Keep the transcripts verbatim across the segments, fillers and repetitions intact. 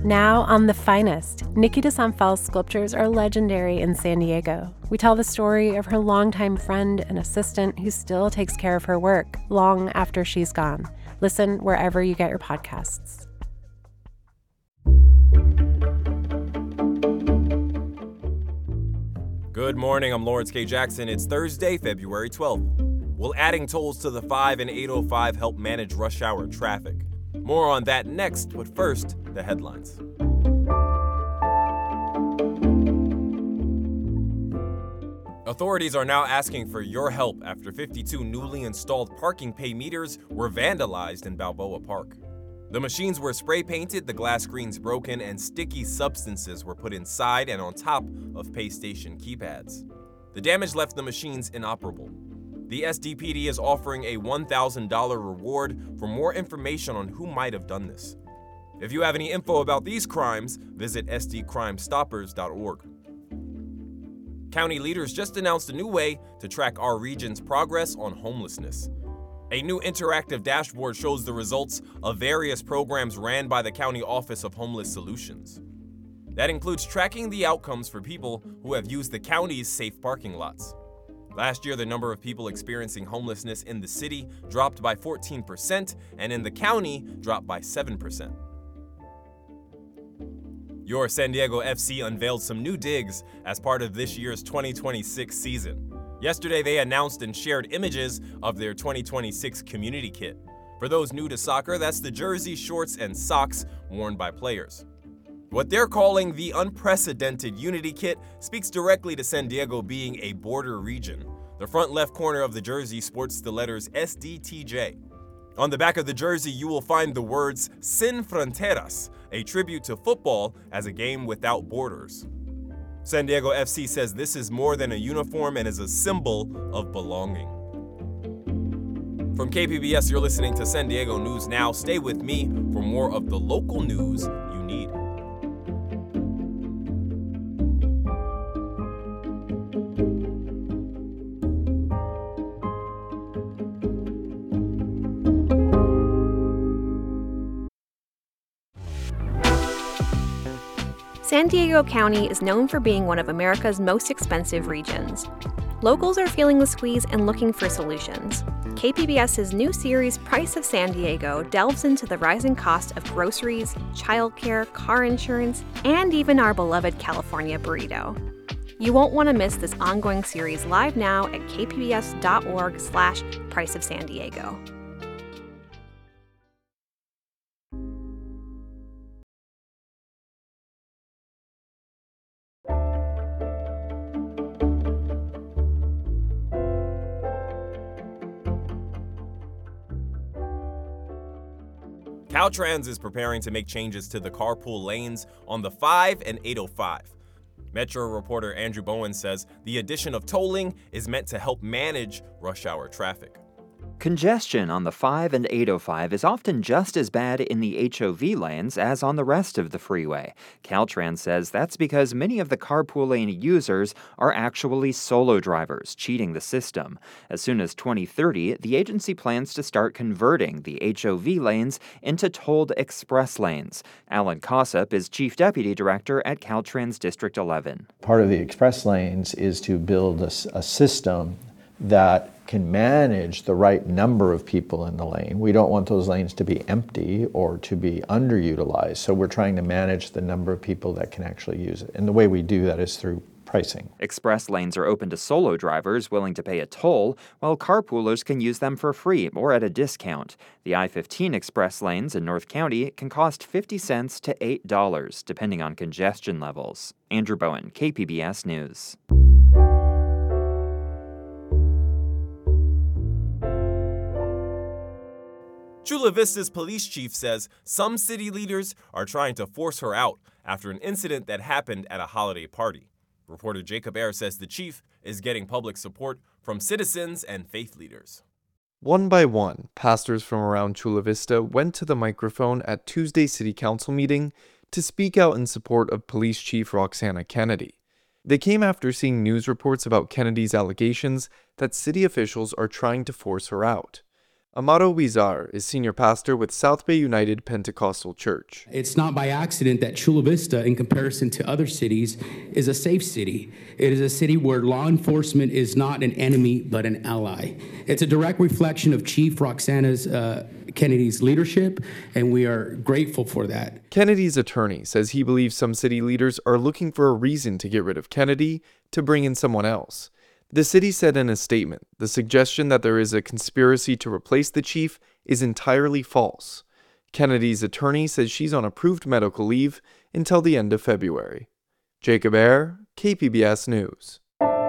Now on The Finest, Nikki DeSantel's sculptures are legendary in San Diego. We tell the story of her longtime friend and assistant who still takes care of her work long after she's gone. Listen wherever you get your podcasts. Good morning, I'm Lawrence K. Jackson. It's Thursday, February twelfth. Will adding tolls to the five and eight oh five help manage rush hour traffic? More on that next, but first, the headlines. Authorities are now asking for your help after fifty-two newly installed parking pay meters were vandalized in Balboa Park. The machines were spray painted, the glass screens broken, and sticky substances were put inside and on top of pay station keypads. The damage left the machines inoperable. The S D P D is offering a one thousand dollars reward for more information on who might have done this. If you have any info about these crimes, visit S D crime stoppers dot org. County leaders just announced a new way to track our region's progress on homelessness. A new interactive dashboard shows the results of various programs ran by the County Office of Homeless Solutions. That includes tracking the outcomes for people who have used the county's safe parking lots. Last year, the number of people experiencing homelessness in the city dropped by fourteen percent, and in the county, dropped by seven percent. Your San Diego F C unveiled some new digs as part of this year's twenty twenty-six season. Yesterday, they announced and shared images of their twenty twenty-six community kit. For those new to soccer, that's the jersey, shorts, and socks worn by players. What they're calling the unprecedented Unity Kit speaks directly to San Diego being a border region. The front left corner of the jersey sports the letters S D T J. On the back of the jersey, you will find the words Sin Fronteras, a tribute to football as a game without borders. San Diego F C says this is more than a uniform and is a symbol of belonging. From K P B S, you're listening to San Diego News Now. Stay with me for more of the local news you need. San Diego County is known for being one of America's most expensive regions. Locals are feeling the squeeze and looking for solutions. KPBS's new series, Price of San Diego, delves into the rising cost of groceries, childcare, car insurance, and even our beloved California burrito. You won't want to miss this ongoing series live now at kpbs.org slash Price of San Diego. Caltrans is preparing to make changes to the carpool lanes on the five and eight oh five. Metro reporter Andrew Bowen says the addition of tolling is meant to help manage rush hour traffic. Congestion on the five and eight oh five is often just as bad in the H O V lanes as on the rest of the freeway. Caltrans says that's because many of the carpool lane users are actually solo drivers, cheating the system. As soon as twenty thirty, the agency plans to start converting the H O V lanes into tolled express lanes. Alan Kossop is Chief Deputy Director at Caltrans District eleven. Part of the express lanes is to build a, a system that can manage the right number of people in the lane. We don't want those lanes to be empty or to be underutilized, so we're trying to manage the number of people that can actually use it. And the way we do that is through pricing. Express lanes are open to solo drivers willing to pay a toll, while carpoolers can use them for free or at a discount. The I fifteen express lanes in North County can cost fifty cents to eight dollars, depending on congestion levels. Andrew Bowen, K P B S News. Chula Vista's police chief says some city leaders are trying to force her out after an incident that happened at a holiday party. Reporter Jacob Ayer says the chief is getting public support from citizens and faith leaders. One by one, pastors from around Chula Vista went to the microphone at Tuesday's city council meeting to speak out in support of Police Chief Roxana Kennedy. They came after seeing news reports about Kennedy's allegations that city officials are trying to force her out. Amaro Huizar is senior pastor with South Bay United Pentecostal Church. It's not by accident that Chula Vista, in comparison to other cities, is a safe city. It is a city where law enforcement is not an enemy, but an ally. It's a direct reflection of Chief Roxana's uh, Kennedy's leadership, and we are grateful for that. Kennedy's attorney says he believes some city leaders are looking for a reason to get rid of Kennedy to bring in someone else. The city said in a statement, the suggestion that there is a conspiracy to replace the chief is entirely false. Kennedy's attorney says she's on approved medical leave until the end of February. Jacob Ayer, K P B S News.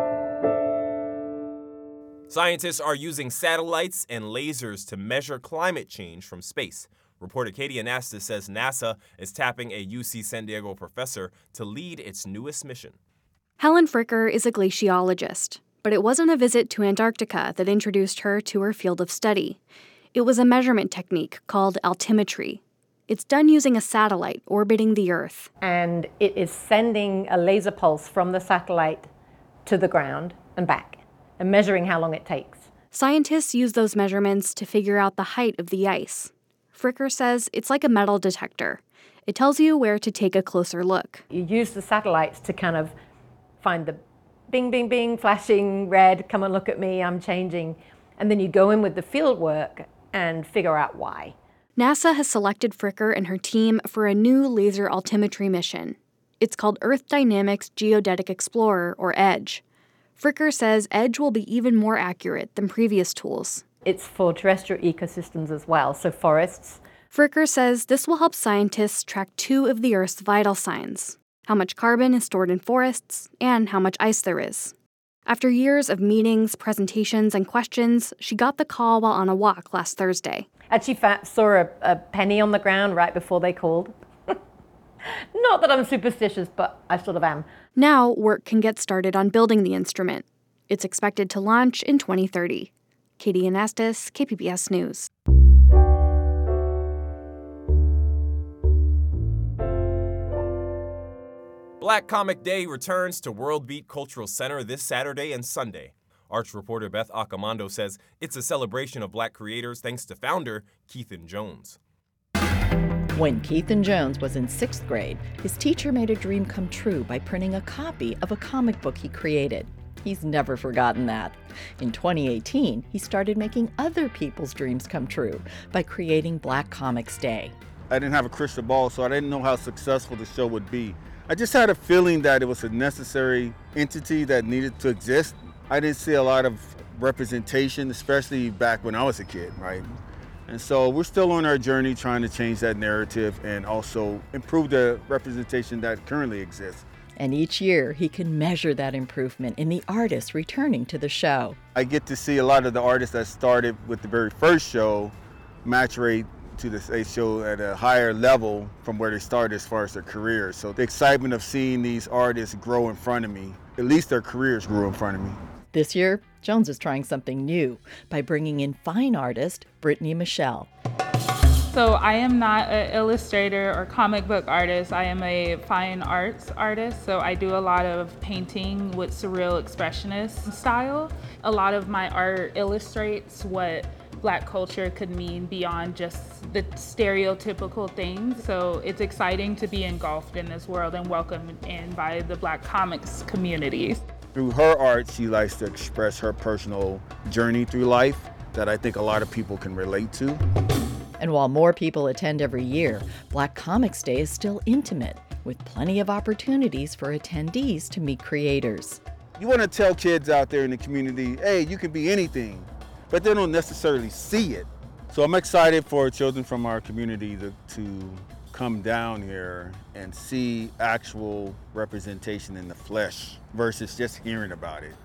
Scientists are using satellites and lasers to measure climate change from space. Reporter Katie Anastas says NASA is tapping a U C San Diego professor to lead its newest mission. Helen Fricker is a glaciologist, but it wasn't a visit to Antarctica that introduced her to her field of study. It was a measurement technique called altimetry. It's done using a satellite orbiting the Earth. And it is sending a laser pulse from the satellite to the ground and back, and measuring how long it takes. Scientists use those measurements to figure out the height of the ice. Fricker says it's like a metal detector. It tells you where to take a closer look. You use the satellites to kind of find the bing, bing, bing, flashing red, come and look at me, I'm changing. And then you go in with the field work and figure out why. NASA has selected Fricker and her team for a new laser altimetry mission. It's called Earth Dynamics Geodetic Explorer, or EDGE. Fricker says EDGE will be even more accurate than previous tools. It's for terrestrial ecosystems as well, so forests. Fricker says this will help scientists track two of the Earth's vital signs: how much carbon is stored in forests and how much ice there is. After years of meetings, presentations, and questions, she got the call while on a walk last Thursday. Actually saw a, a penny on the ground right before they called. Not that I'm superstitious, but I sort of am. Now, work can get started on building the instrument. It's expected to launch in twenty thirty. Katie Anastas, K P B S News. Black Comic Day returns to World Beat Cultural Center this Saturday and Sunday. Arts reporter Beth Accomando says it's a celebration of black creators thanks to founder Keithan Jones. When Keithan Jones was in sixth grade, his teacher made a dream come true by printing a copy of a comic book he created. He's never forgotten that. In twenty eighteen, he started making other people's dreams come true by creating Black Comics Day. I didn't have a crystal ball, so I didn't know how successful the show would be. I just had a feeling that it was a necessary entity that needed to exist. I didn't see a lot of representation, especially back when I was a kid, right? And so we're still on our journey trying to change that narrative and also improve the representation that currently exists. And each year, he can measure that improvement in the artists returning to the show. I get to see a lot of the artists that started with the very first show maturate to the show at a higher level from where they started as far as their careers. So the excitement of seeing these artists grow in front of me, at least their careers grew in front of me. This year, Jones is trying something new by bringing in fine artist Brittany Michelle. So I am not an illustrator or comic book artist. I am a fine arts artist. So I do a lot of painting with surreal expressionist style. A lot of my art illustrates what Black culture could mean beyond just the stereotypical things. So it's exciting to be engulfed in this world and welcomed in by the Black comics communities. Through her art, she likes to express her personal journey through life that I think a lot of people can relate to. And while more people attend every year, Black Comics Day is still intimate, with plenty of opportunities for attendees to meet creators. You want to tell kids out there in the community, hey, you can be anything, but they don't necessarily see it. So I'm excited for children from our community to, to come down here and see actual representation in the flesh versus just hearing about it.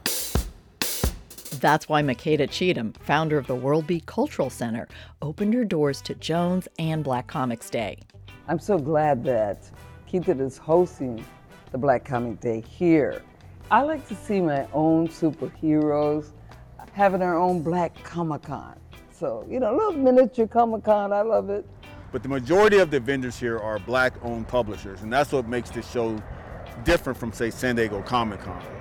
That's why Makeda Cheatham, founder of the World Beat Cultural Center, opened her doors to Jones and Black Comics Day. I'm so glad that Keithan is hosting the Black Comic Day here. I like to see my own superheroes having their own Black Comic-Con. So, you know, a little miniature Comic-Con, I love it. But the majority of the vendors here are Black-owned publishers, and that's what makes this show different from, say, San Diego Comic-Con.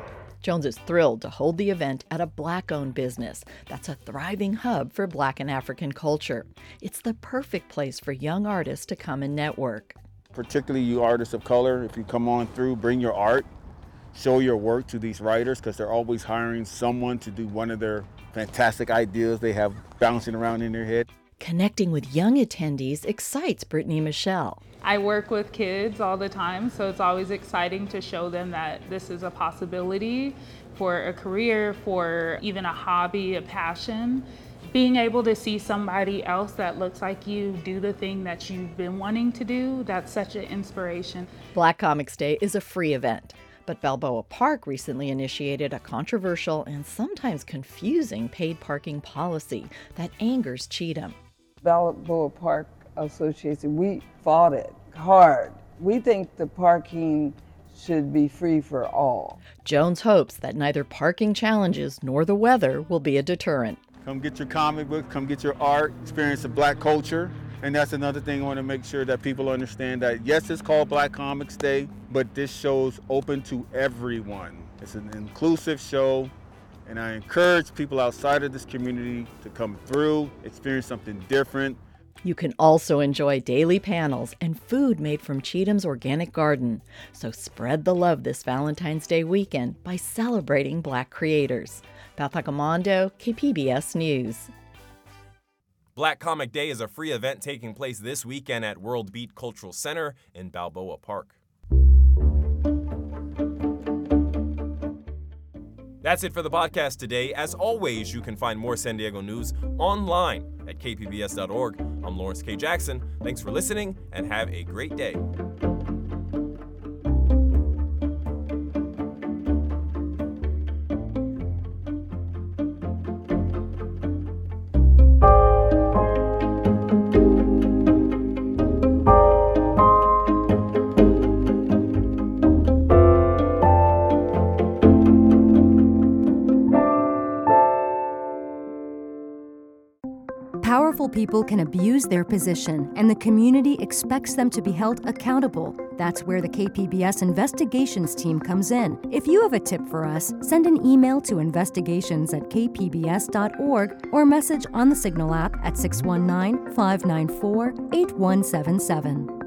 Jones is thrilled to hold the event at a Black-owned business that's a thriving hub for Black and African culture. It's the perfect place for young artists to come and network. Particularly you artists of color, if you come on through, bring your art, show your work to these writers, because they're always hiring someone to do one of their fantastic ideas they have bouncing around in their head. Connecting with young attendees excites Brittany Michelle. I work with kids all the time, so it's always exciting to show them that this is a possibility for a career, for even a hobby, a passion. Being able to see somebody else that looks like you do the thing that you've been wanting to do, that's such an inspiration. Black Comics Day is a free event, but Balboa Park recently initiated a controversial and sometimes confusing paid parking policy that angers Cheatham. Balboa Park Association, we fought it hard. We think the parking should be free for all. Jones hopes that neither parking challenges nor the weather will be a deterrent. Come get your comic book, come get your art, experience of Black culture. And that's another thing I want to make sure that people understand, that yes, it's called Black Comics Day, but this show's open to everyone. It's an inclusive show, and I encourage people outside of this community to come through, experience something different. You can also enjoy daily panels and food made from Cheatham's organic garden. So spread the love this Valentine's Day weekend by celebrating Black creators. Beth Accomando, K P B S News. Black Comic Day is a free event taking place this weekend at World Beat Cultural Center in Balboa Park. That's it for the podcast today. As always, you can find more San Diego news online at k p b s dot org. I'm Lawrence K. Jackson. Thanks for listening and have a great day. Powerful people can abuse their position, and the community expects them to be held accountable. That's where the K P B S investigations team comes in. If you have a tip for us, send an email to investigations at k p b s dot org or message on the Signal app at six one nine, five nine four, eight one seven seven.